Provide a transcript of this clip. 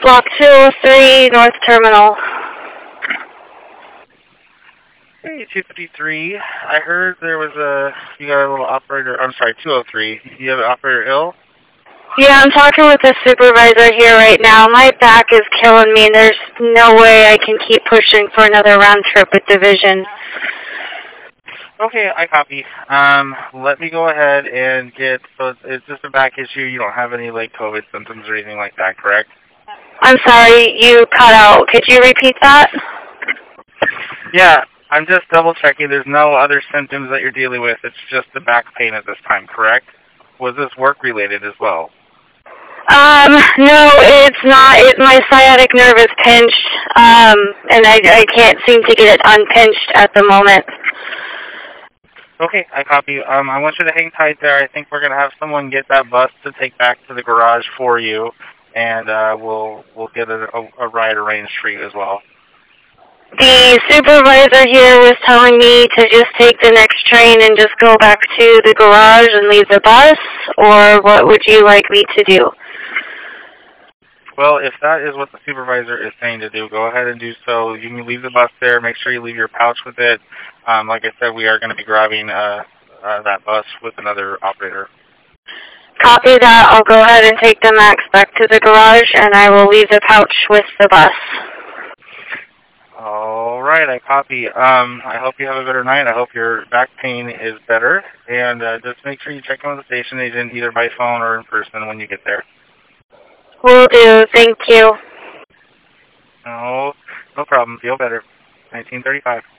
Block 203, North Terminal. Hey, 253. I heard there was you got a little operator, I'm sorry, 203. You have an operator ill? Yeah, I'm talking with the supervisor here right now. My back is killing me, and there's no way I can keep pushing for another round trip with Division. Okay, I copy. Let me go ahead and so it's just a back issue. You don't have any, like, COVID symptoms or anything like that, correct? I'm sorry, you cut out. Could you repeat that? Yeah, I'm just double-checking. There's no other symptoms that you're dealing with. It's just the back pain at this time, correct? Was this work-related as well? No, it's not. My sciatic nerve is pinched, and I can't seem to get it unpinched at the moment. Okay, I copy. I want you to hang tight there. I think we're going to have someone get that bus to take back to the garage for you, and we'll get a ride arranged for you as well. The supervisor here was telling me to just take the next train and just go back to the garage and leave the bus, or what would you like me to do? Well, if that is what the supervisor is saying to do, go ahead and do so. You can leave the bus there. Make sure you leave your pouch with it. Like I said, we are going to be grabbing that bus with another operator. Copy that. I'll go ahead and take the Max back to the garage, and I will leave the pouch with the bus. All right, I copy. I hope you have a better night. I hope your back pain is better. And just make sure you check in with the station agent either by phone or in person when you get there. Will do. Thank you. No problem. Feel better. 1935.